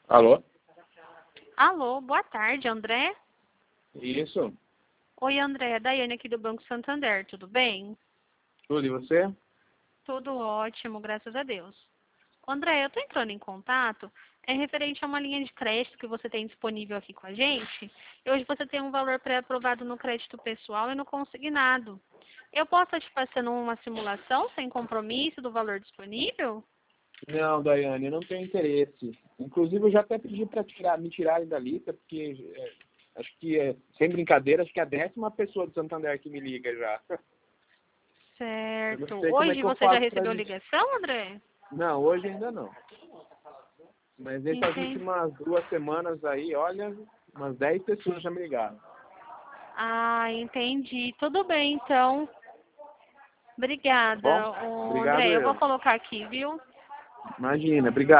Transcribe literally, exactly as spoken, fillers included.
Alô? Alô, boa tarde, André. Isso. Oi, André, é Daiane aqui do Banco Santander, tudo bem? Tudo, e você? Tudo ótimo, graças a Deus. André, eu estou entrando em contato, é referente a uma linha de crédito que você tem disponível aqui com a gente. E hoje você tem um valor pré-aprovado no crédito pessoal e no consignado. Eu posso estar te passando uma simulação sem compromisso do valor disponível? Não, Daiane, eu não tenho interesse. Inclusive, eu já até pedi para tirar, me tirarem da lista, porque é, acho que, é, sem brincadeira, acho que é a décima pessoa do Santander que me liga já. Eu Certo. não sei como é Hoje que eu você já faço para recebeu gente. ligação, André? Não, hoje ainda não. Mas nessas Entendi. últimas duas semanas aí, olha, umas dez pessoas já me ligaram. Ah, entendi. Tudo bem, então. Tá bom? Obrigada, ô, Obrigado André. Eu vou eu. colocar aqui, viu? Imagina, obrigado.